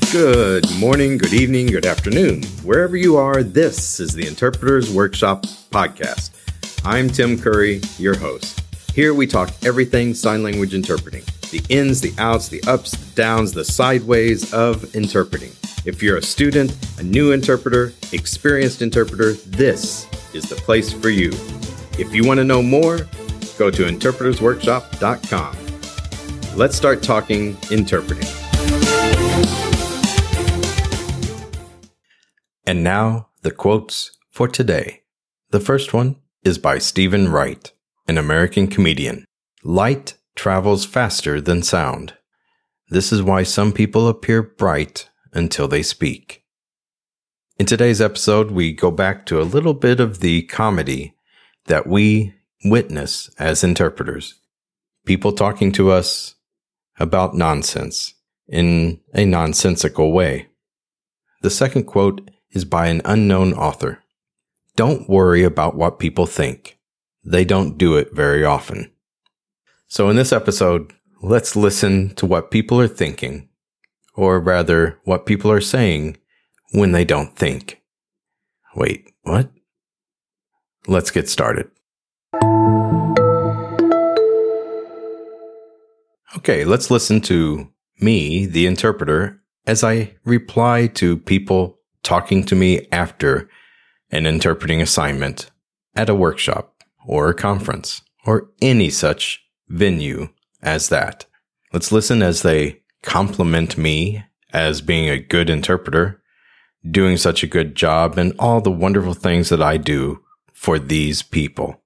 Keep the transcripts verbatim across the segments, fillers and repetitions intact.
Good morning, good evening, good afternoon. Wherever you are, this is the Interpreters Workshop podcast. I'm Tim Curry, your host. Here we talk everything sign language interpreting. The ins, the outs, the ups, the downs, the sideways of interpreting. If you're a student, a new interpreter, experienced interpreter, this is the place for you. If you want to know more, go to interpreters workshop dot com. Let's start talking interpreting. And now, the quotes for today. The first one is by Stephen Wright, an American comedian. Light travels faster than sound. This is why some people appear bright until they speak. In today's episode, we go back to a little bit of the comedy that we witness as interpreters. People talking to us about nonsense in a nonsensical way. The second quote is by an unknown author. Don't worry about what people think. They don't do it very often. So in this episode, let's listen to what people are thinking, or rather, what people are saying when they don't think. Wait, what? Let's get started. Okay, let's listen to me, the interpreter, as I reply to people talking to me after an interpreting assignment at a workshop or a conference or any such venue as that. Let's listen as they compliment me as being a good interpreter, doing such a good job, and all the wonderful things that I do for these people.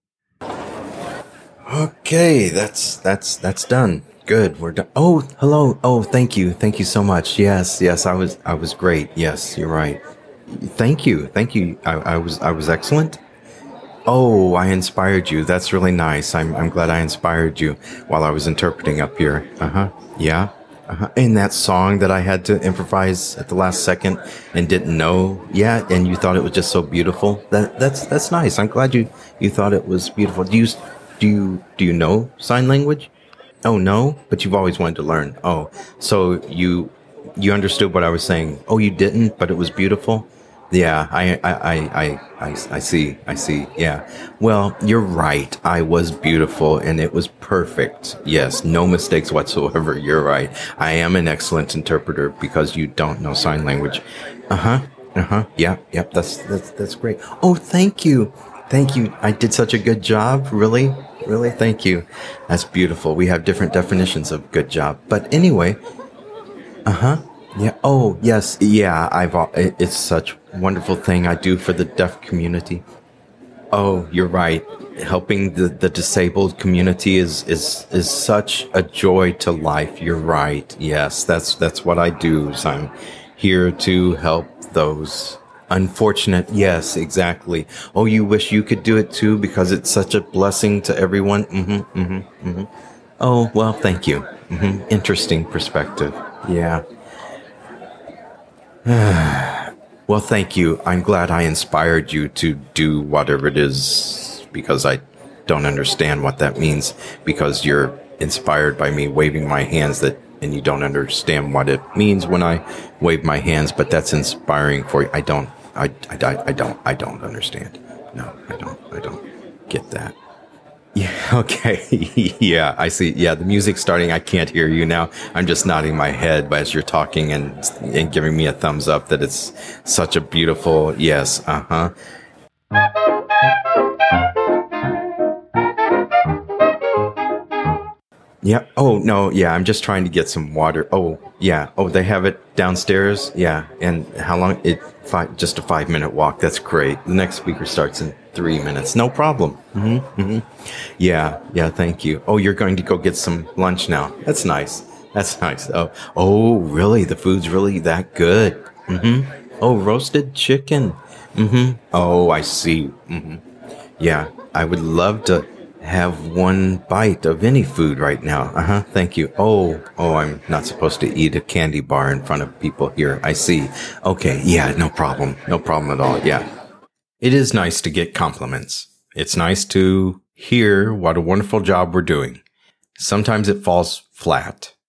Okay, that's that's that's done. Good, we're done. Oh, hello. Oh, thank you. Thank you so much. Yes, yes, I was I was great. Yes, you're right. Thank you. Thank you. I, I was I was excellent. Oh, I inspired you. That's really nice. I'm I'm glad I inspired you while I was interpreting up here. Uh-huh. Yeah. Uh-huh. And that song that I had to improvise at the last second and didn't know. Yeah, and you thought it was just so beautiful. That that's that's nice. I'm glad you you thought it was beautiful. Do you do you do you know sign language? Oh, no, but you've always wanted to learn. Oh, so you you understood what I was saying. Oh, you didn't, but it was beautiful. Yeah, I I I I I, I see. I see. Yeah. Well, you're right. I was beautiful and it was perfect. Yes, no mistakes whatsoever. You're right. I am an excellent interpreter because you don't know sign language. Uh-huh. Uh-huh. Yeah. Yep. That's that's that's great. Oh, thank you. Thank you. I did such a good job. Really? Really? Thank you. That's beautiful. We have different definitions of good job. But anyway, uh-huh. Yeah. Oh, yes. Yeah. I've, it's such a wonderful thing I do for the deaf community. Oh, you're right. Helping the, the disabled community is, is, is such a joy to life. You're right. Yes. That's, that's what I do. So I'm here to help those unfortunate. Yes, exactly. Oh, you wish you could do it too because it's such a blessing to everyone. Mm-hmm, mm-hmm, mm-hmm. Oh, well, thank you. Mm-hmm. Interesting perspective. Yeah. Well, thank you. I'm glad I inspired you to do whatever it is because I don't understand what that means because you're inspired by me waving my hands that and you don't understand what it means when I wave my hands, but that's inspiring for you. I don't, I, I, I don't, I don't understand. No, I don't, I don't get that. Yeah, okay. Yeah, I see. Yeah, the music's starting. I can't hear you now. I'm just nodding my head as you're talking and, and giving me a thumbs up that it's such a beautiful, yes, uh-huh. Yeah. Oh, no. Yeah. I'm just trying to get some water. Oh, yeah. Oh, they have it downstairs. Yeah. And how long? It five, just a five minute walk. That's great. The next speaker starts in three minutes. No problem. Mm-hmm, mm-hmm. Yeah. Yeah. Thank you. Oh, you're going to go get some lunch now. That's nice. That's nice. Oh, oh, really? The food's really that good. Mm-hmm. Oh, roasted chicken. Mm-hmm. Oh, I see. Mm-hmm. Yeah. I would love to have one bite of any food right now. Uh-huh. Thank you. Oh, oh, I'm not supposed to eat a candy bar in front of people here. I see. Okay. Yeah, no problem. No problem at all. Yeah. It is nice to get compliments. It's nice to hear what a wonderful job we're doing. Sometimes it falls flat.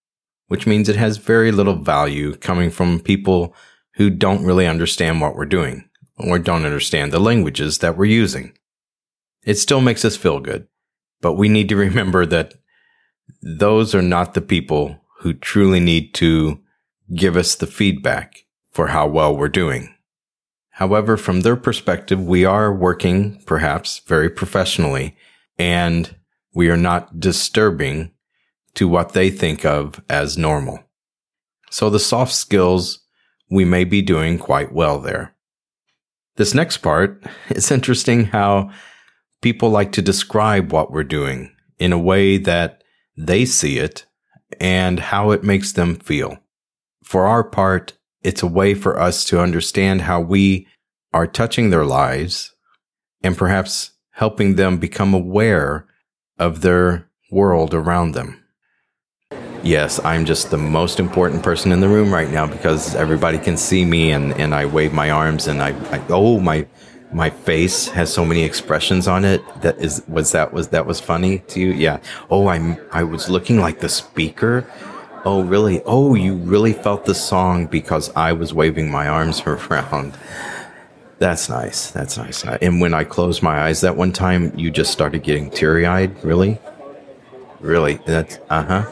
which means it has very little value coming from people who don't really understand what we're doing or don't understand the languages that we're using. It still makes us feel good, but we need to remember that those are not the people who truly need to give us the feedback for how well we're doing. However, from their perspective, we are working perhaps very professionally, and we are not disturbing to what they think of as normal. So the soft skills, we may be doing quite well there. This next part, it's interesting how people like to describe what we're doing in a way that they see it and how it makes them feel. For our part, it's a way for us to understand how we are touching their lives and perhaps helping them become aware of their world around them. Yes, I'm just the most important person in the room right now because everybody can see me and, and I wave my arms and I, I oh my my face has so many expressions on it. That is was that was that was funny to you? Yeah. Oh, I'm I was looking like the speaker. Oh, really? Oh, you really felt the song because I was waving my arms around. That's nice. That's nice. And when I closed my eyes that one time, you just started getting teary-eyed. Really? Really? That's, uh-huh.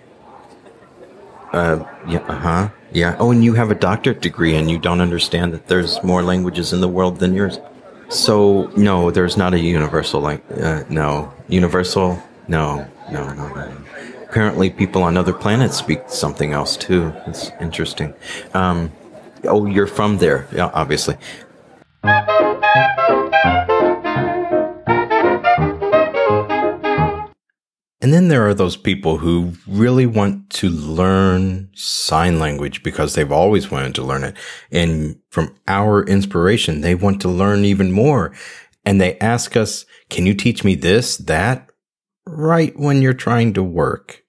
Uh, yeah, uh-huh. Yeah. Oh, and you have a doctorate degree and you don't understand that there's more languages in the world than yours. So, no, there's not a universal, like, uh, no. Universal? No, no, no, no. Apparently people on other planets speak something else too. It's interesting. Um, oh, you're from there. Yeah, obviously. And then there are those people who really want to learn sign language because they've always wanted to learn it. And from our inspiration, they want to learn even more. And they ask us, can you teach me this, that? Right when you're trying to work.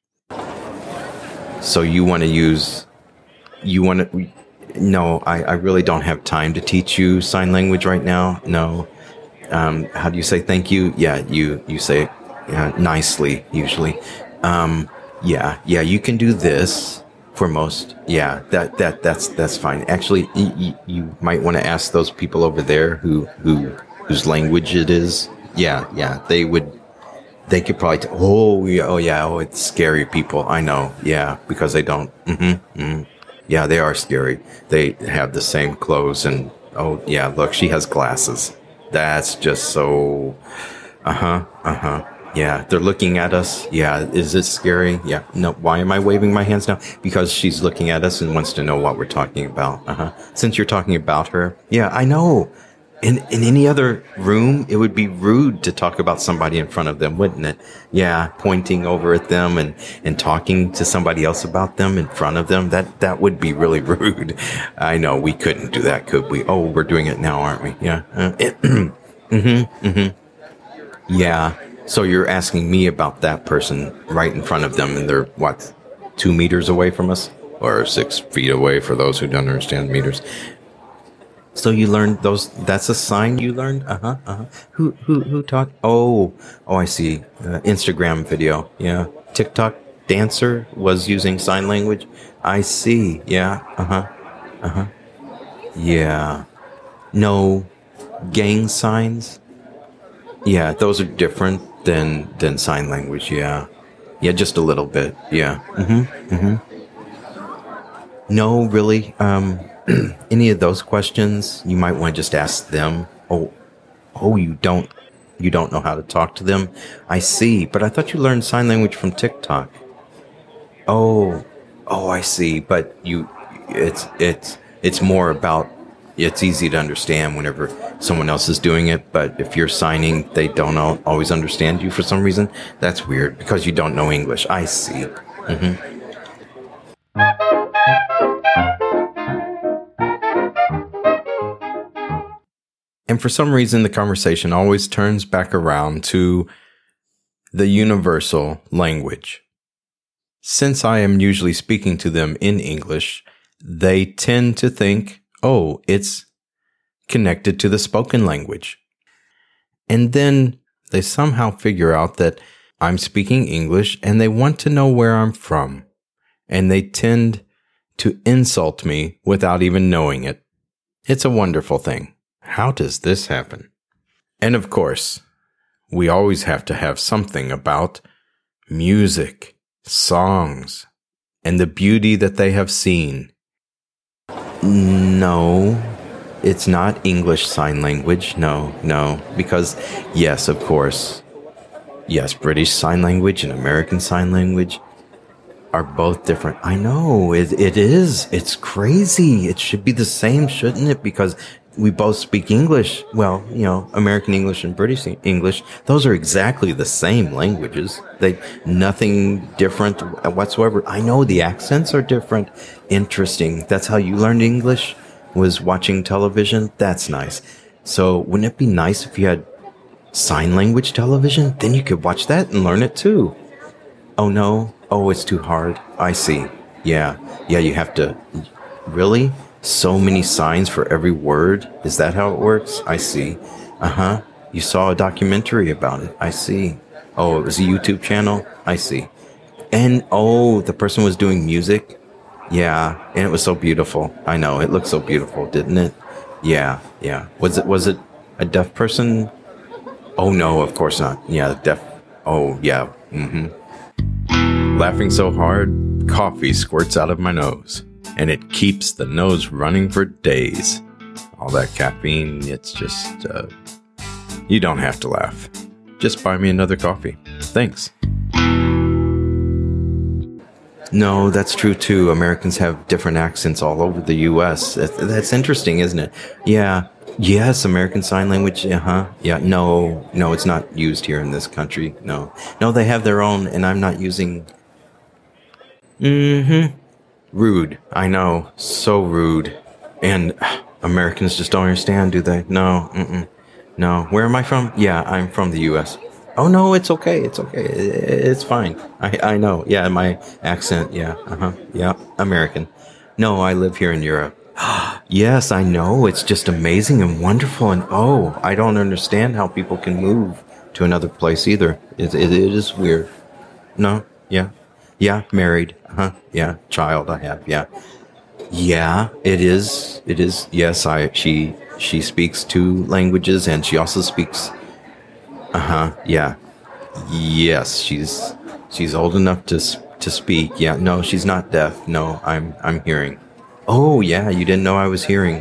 So you want to use, you want to, no, I, I really don't have time to teach you sign language right now. No. Um, how do you say thank you? Yeah, you, you say it uh, nicely, usually. Um, yeah, yeah, you can do this for most. Yeah, that, that, that's, that's fine. Actually, y- y- you might want to ask those people over there who, who, whose language it is. Yeah, yeah, they would. They could probably, t- oh, yeah, oh, yeah, oh, it's scary people. I know. Yeah, because they don't. Mm-hmm, mm-hmm. Yeah, they are scary. They have the same clothes and, oh, yeah, look, she has glasses. That's just so, uh-huh, uh-huh. Yeah, they're looking at us. Yeah, is this scary? Yeah, no, why am I waving my hands now? Because she's looking at us and wants to know what we're talking about. Uh-huh. Since you're talking about her. Yeah, I know. In in any other room, it would be rude to talk about somebody in front of them, wouldn't it? Yeah, pointing over at them and, and talking to somebody else about them in front of them, that, that would be really rude. I know, we couldn't do that, could we? Oh, we're doing it now, aren't we? Yeah. Uh, mm-hmm, mm-hmm. Yeah, so you're asking me about that person right in front of them and they're, what, two meters away from us? Or six feet away for those who don't understand meters. So you learned those, that's a sign you learned? Uh-huh, uh-huh. Who, who, who taught? Oh, oh, I see. Uh, Instagram video. Yeah. TikTok dancer was using sign language. I see. Yeah. Uh-huh. Uh-huh. Yeah. No gang signs. Yeah. Those are different than, than sign language. Yeah. Yeah. Just a little bit. Yeah. Mm-hmm. Mm-hmm. No, really. Um, any of those questions, you might want to just ask them. Oh, oh, you don't, you don't know how to talk to them? I see, but I thought you learned sign language from TikTok. Oh, oh, I see, but you, it's, it's, it's more about, it's easy to understand whenever someone else is doing it, but if you're signing, they don't all, always understand you for some reason. That's weird, because you don't know English. I see. Mm-hmm. And for some reason, the conversation always turns back around to the universal language. Since I am usually speaking to them in English, they tend to think, oh, it's connected to the spoken language. And then they somehow figure out that I'm speaking English and they want to know where I'm from. and they tend to insult me without even knowing it. It's a wonderful thing. How does this happen? And of course, we always have to have something about music, songs, and the beauty that they have seen. No, it's not English Sign Language. No, no, because yes, of course, yes, British Sign Language and American Sign Language are both different. I know, it, it is. It's crazy. It should be the same, shouldn't it? Because we both speak English. Well, you know, American English and British English, those are exactly the same languages. They, nothing different whatsoever. I know the accents are different. Interesting. That's how you learned English, was watching television? That's nice. So wouldn't it be nice if you had sign language television? Then you could watch that and learn it too. Oh no. Oh, it's too hard. I see. Yeah. Yeah, you have to. Really? So many signs for every word? Is that how it works? I see. Uh-huh. You saw a documentary about it. I see. Oh, it was a YouTube channel? I see. And, oh, the person was doing music? Yeah. And it was so beautiful. I know. It looked so beautiful, didn't it? Yeah. Yeah. Was it, was it a deaf person? Oh, no, of course not. Yeah, deaf. Oh, yeah. Mm-hmm. Laughing so hard, coffee squirts out of my nose, and it keeps the nose running for days. All that caffeine, it's just, uh, you don't have to laugh. Just buy me another coffee. Thanks. No, that's true too. Americans have different accents all over the U S. That's interesting, isn't it? Yeah. Yes, American Sign Language, uh-huh. Yeah, no, no, it's not used here in this country. No. No, they have their own, and I'm not using... Mm-hmm. Rude. I know. So rude. And Americans just don't understand, do they? No, mm-mm. No. Where am I from? Yeah, I'm from the U S. Oh, no, it's okay. It's okay. It's fine. I, I know. Yeah, my accent, yeah, uh-huh. Yeah, American. No, I live here in Europe. Yes, I know. It's just amazing and wonderful. And oh, I don't understand how people can move to another place either. It, it, it is weird. No? Yeah. Yeah. Married. Uh-huh. Yeah. Child I have. Yeah. Yeah. It is. It is. Yes. I, she, she speaks two languages and she also speaks. Uh-huh. Yeah. Yes. She's, she's old enough to, to speak. Yeah. No, she's not deaf. No, I'm, I'm hearing. Oh, yeah, you didn't know I was hearing.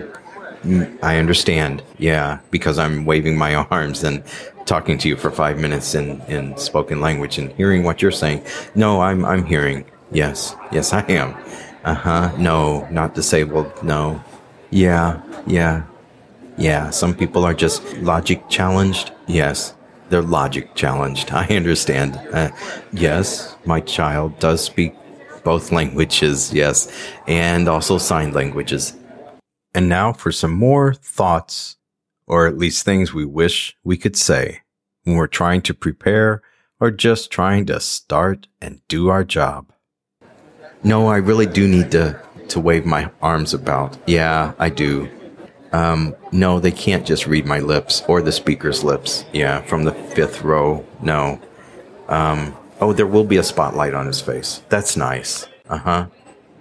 I understand. Yeah, because I'm waving my arms and talking to you for five minutes in, in spoken language and hearing what you're saying. No, I'm I'm hearing. Yes, yes, I am. Uh-huh. No, not disabled. No. Yeah, yeah, yeah. Some people are just logic challenged. Yes, they're logic challenged. I understand. Uh, yes, my child does speak both languages, yes, and also sign languages. And now for some more thoughts, or at least things we wish we could say when we're trying to prepare or just trying to start and do our job. No, I really do need to, to wave my arms about. Yeah, I do. Um, no, they can't just read my lips or the speaker's lips. Yeah, from the fifth row. No. Um, Oh, there will be a spotlight on his face. That's nice. Uh-huh.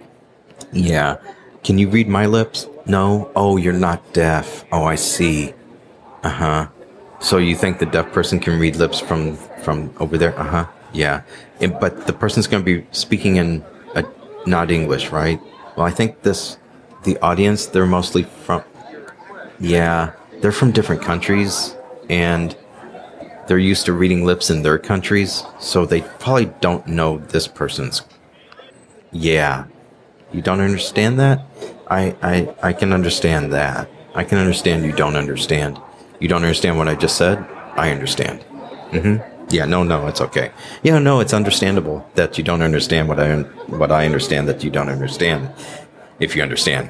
Yeah. Can you read my lips? No? Oh, you're not deaf. Oh, I see. Uh-huh. So you think the deaf person can read lips from, from over there? Uh-huh. Yeah. It, but the person's going to be speaking in a, not English, right? Well, I think this, the audience, they're mostly from, yeah, they're from different countries, and they're used to reading lips in their countries, so they probably don't know this person's. Yeah. You don't understand that? I, I, I can understand that. I can understand you don't understand. You don't understand what I just said? I understand. Mm-hmm. Yeah, no, no, it's okay. Yeah, no, it's understandable that you don't understand what I, what I understand that you don't understand, if you understand.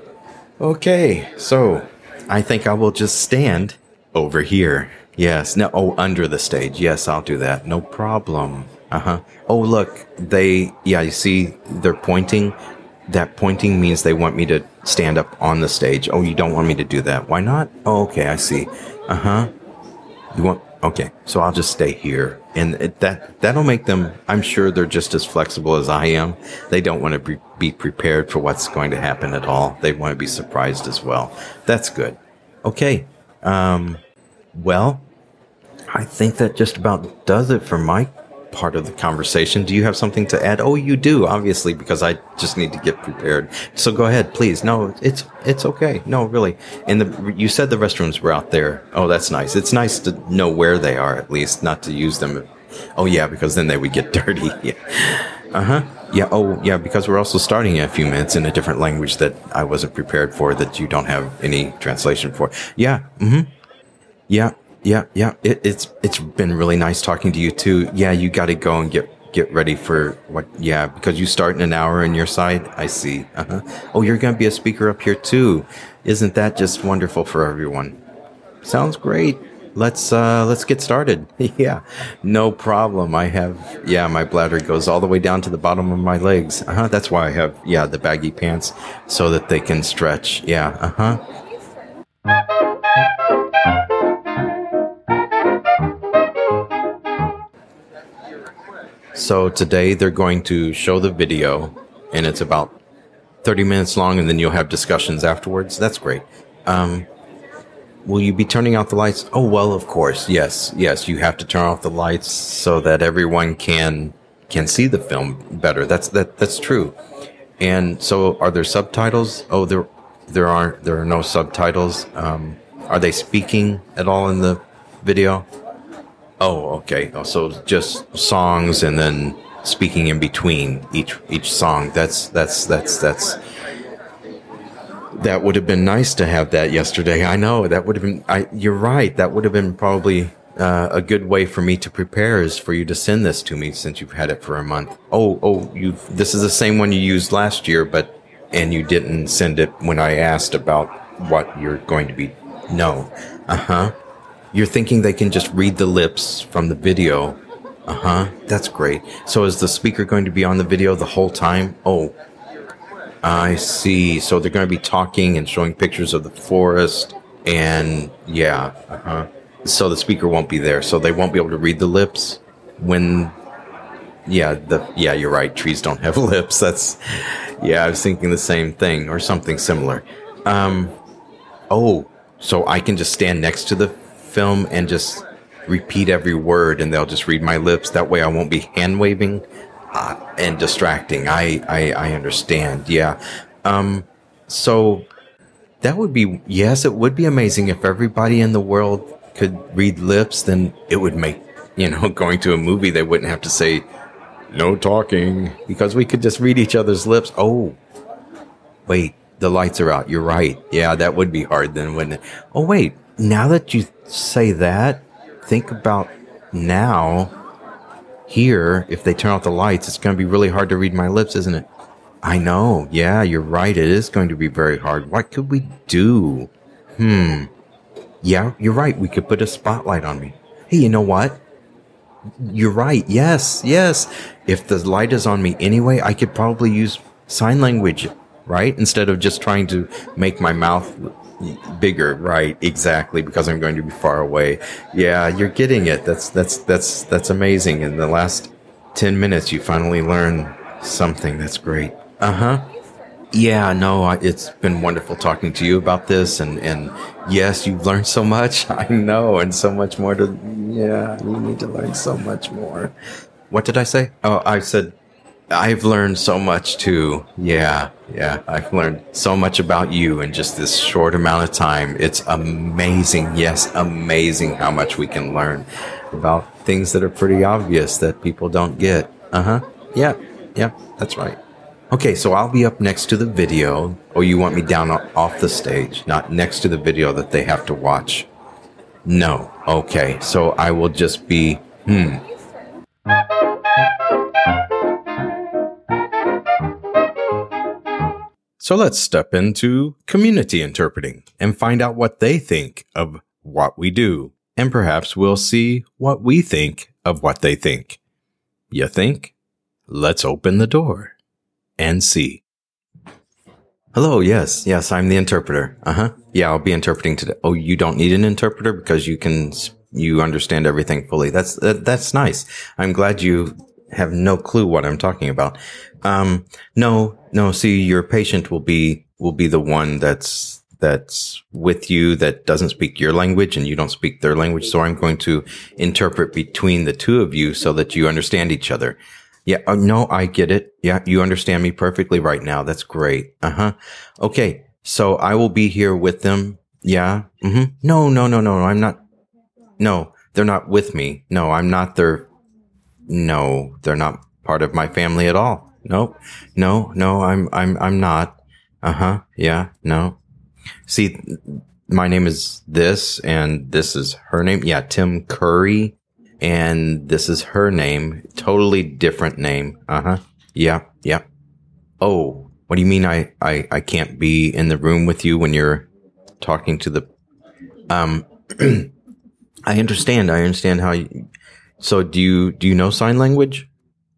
Okay, so I think I will just stand over here. Yes. No. Oh, under the stage. Yes, I'll do that. No problem. Uh-huh. Oh, look. They, yeah, you see, they're pointing. That pointing means they want me to stand up on the stage. Oh, you don't want me to do that. Why not? Oh, okay, I see. Uh-huh. You want, Okay, so I'll just stay here, and it, that that'll make them. I'm sure they're just as flexible as I am. They don't want to be, be prepared for what's going to happen at all. They want to be surprised as well. That's good. Okay. Um, well, I think that just about does it for my part of the conversation. Do you have something to add? Oh, you do, obviously, because I just need to get prepared. So go ahead, please. No, it's it's okay. No, really. And the you said the restrooms were out there. Oh, that's nice. It's nice to know where they are, at least, not to use them. Oh, yeah, because then they would get dirty. Yeah. Uh-huh. Yeah. Oh, yeah, because we're also starting in a few minutes in a different language that I wasn't prepared for, that you don't have any translation for. Yeah. Mm-hmm. Yeah. Yeah, yeah. It, it's it's been really nice talking to you too. Yeah, you got to go and get get ready for what? Yeah, because you start in an hour on your side. I see. Uh-huh. Oh, you're going to be a speaker up here too. Isn't that just wonderful for everyone? Sounds great. Let's uh, let's get started. Yeah, no problem. I have yeah, my bladder goes all the way down to the bottom of my legs. Uh huh. That's why I have yeah the baggy pants so that they can stretch. Yeah. Uh huh. So today they're going to show the video, and it's about thirty minutes long, and then you'll have discussions afterwards. That's great. Um, will you be turning out the lights? Oh, well, of course. Yes, yes. You have to turn off the lights so that everyone can can see the film better. That's that. That's true. And so, are there subtitles? Oh, there there aren't. There are no subtitles. Um, are they speaking at all in the video? Oh, okay. Oh, so just songs and then speaking in between each each song. That's that's that's that's that would have been nice to have that yesterday. I know that would have been. I, you're right. That would have been probably uh, a good way for me to prepare, is for you to send this to me since you've had it for a month. Oh, oh, you. This is the same one you used last year, but and you didn't send it when I asked about what you're going to be. No. Uh huh. You're thinking they can just read the lips from the video. Uh-huh. That's great. So is the speaker going to be on the video the whole time? Oh, I see. So they're going to be talking and showing pictures of the forest. And yeah. Uh-huh. So the speaker won't be there. So they won't be able to read the lips when... Yeah, the yeah, you're right. Trees don't have lips. That's... Yeah, I was thinking the same thing or something similar. Um. Oh, so I can just stand next to the film and just repeat every word, and they'll just read my lips. That way I won't be hand waving uh, and distracting. I, I I understand. Yeah. Um so that would be, yes, it would be amazing if everybody in the world could read lips. Then it would make, you know, going to a movie, they wouldn't have to say no talking, because we could just read each other's lips. Oh, wait, the lights are out. You're right. Yeah, that would be hard then, wouldn't it? Oh, wait. Now that you say that, think about now, here, if they turn off the lights, it's going to be really hard to read my lips, isn't it? I know. Yeah, you're right. It is going to be very hard. What could we do? Hmm. Yeah, you're right. We could put a spotlight on me. Hey, you know what? You're right. Yes, yes. If the light is on me anyway, I could probably use sign language, right? Instead of just trying to make my mouth bigger, right? Exactly, because I'm going to be far away. Yeah, you're getting it. That's that's that's that's amazing. In the last ten minutes, you finally learn something. That's great. Uh-huh. Yeah, no, I, it's been wonderful talking to you about this, and and yes, you've learned so much. I know, and so much more to. Yeah, you need to learn so much more. What did I say? Oh, I said I've learned so much too. Yeah, yeah. I've learned so much about you in just this short amount of time. It's amazing. Yes, amazing how much we can learn about things that are pretty obvious that people don't get. Uh-huh. Yeah, yeah, that's right. Okay, so I'll be up next to the video. Oh, you want me down off the stage, not next to the video that they have to watch? No. Okay, so I will just be, hmm. So let's step into community interpreting and find out what they think of what we do. And perhaps we'll see what we think of what they think. You think? Let's open the door and see. Hello, yes, yes, I'm the interpreter. Uh-huh. Yeah, I'll be interpreting today. Oh, you don't need an interpreter because you can you understand everything fully. That's that, that's nice. I'm glad you have no clue what I'm talking about. Um, no, no. See, your patient will be will be the one that's that's with you that doesn't speak your language and you don't speak their language. So I'm going to interpret between the two of you so that you understand each other. Yeah. Uh, no, I get it. Yeah. You understand me perfectly right now. That's great. Uh huh. Okay. So I will be here with them. Yeah. Mm-hmm. No, no, no, no. I'm not. No, they're not with me. No, I'm not their. No, they're not part of my family at all. Nope. No, no, I'm, I'm, I'm not. Uh huh. Yeah. No. See, my name is this, and this is her name. Yeah, Tim Curry, and this is her name. Totally different name. Uh huh. Yeah, yeah. Oh, what do you mean? I, I, I can't be in the room with you when you're talking to the. Um, I understand. I understand how. You, so, do you do you know sign language?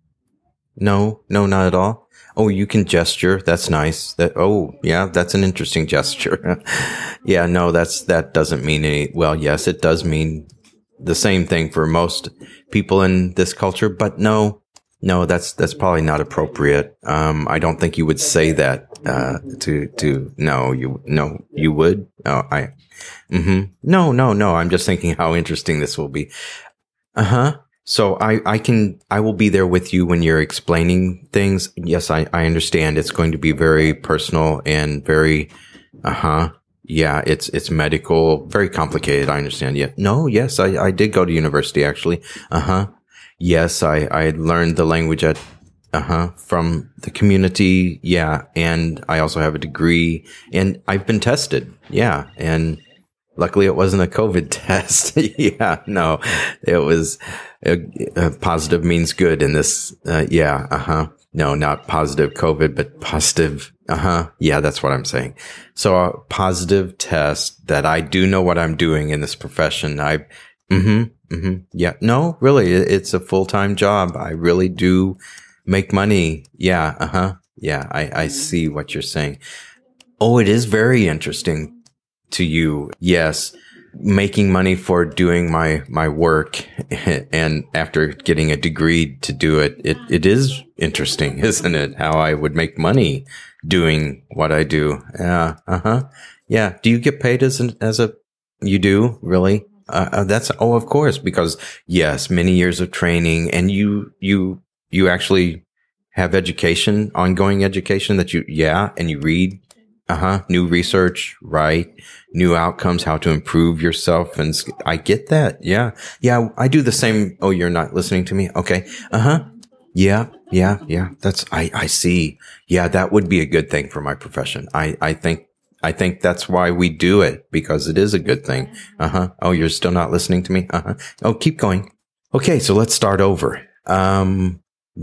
No, no, not at all. Oh, you can gesture. That's nice. That, oh, yeah, that's an interesting gesture. Yeah, no, that's, that doesn't mean any, well, yes, it does mean the same thing for most people in this culture, but no, no, that's, that's probably not appropriate. Um, I don't think you would say that, uh, to, to, no, you, no, you would. Oh, I, mm-hmm. No, no, no. I'm just thinking how interesting this will be. Uh huh. So I, I can, I will be there with you when you're explaining things. Yes, I, I understand. It's going to be very personal and very, uh huh. Yeah, it's, it's medical, very complicated. I understand. Yeah. No, yes, I, I did go to university actually. Uh huh. Yes, I, I learned the language at, uh huh, from the community. Yeah. And I also have a degree and I've been tested. Yeah. And luckily it wasn't a COVID test. Yeah, no, it was, uh, uh, positive means good in this. Uh, yeah. Uh huh. No, not positive COVID, but positive. Uh huh. Yeah, that's what I'm saying. So a positive test that I do know what I'm doing in this profession. I, mm-hmm, mm-hmm. Yeah. No, really, it's a full-time job. I really do make money. Yeah. Uh huh. Yeah. I, I see what you're saying. Oh, it is very interesting to you. Yes. Making money for doing my, my work. And after getting a degree to do it, it, it is interesting, isn't it? How I would make money doing what I do. Yeah. Uh huh. Yeah. Do you get paid as an, as a, you do really? Uh, uh, that's, oh, of course, because yes, many years of training and you, you, you actually have education, ongoing education that you, yeah. And you read. Uh-huh. New research, right? New outcomes, how to improve yourself. And I get that. Yeah. Yeah. I do the same. Oh, you're not listening to me? Okay. Uh-huh. Yeah. Yeah. Yeah. That's, I, I see. Yeah. That would be a good thing for my profession. I, I think, I think that's why we do it, because it is a good thing. Uh-huh. Oh, you're still not listening to me? Uh-huh. Oh, keep going. Okay. So let's start over. Um,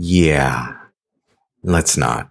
yeah. Let's not.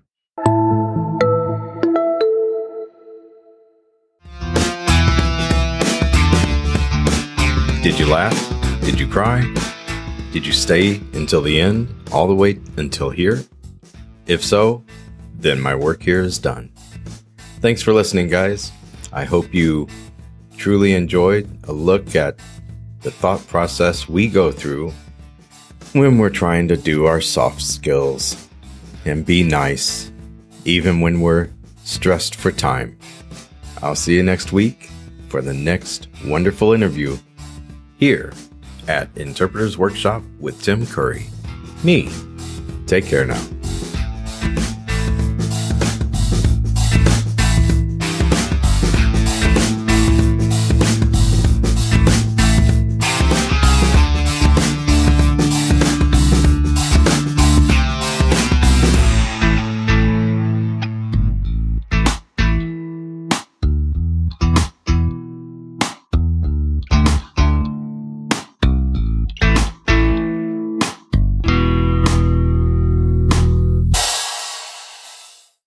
Did you laugh? Did you cry? Did you stay until the end, all the way until here? If so, then my work here is done. Thanks for listening, guys. I hope you truly enjoyed a look at the thought process we go through when we're trying to do our soft skills and be nice, even when we're stressed for time. I'll see you next week for the next wonderful interview here at Interpreters Workshop with Tim Curry. Me. Take care now.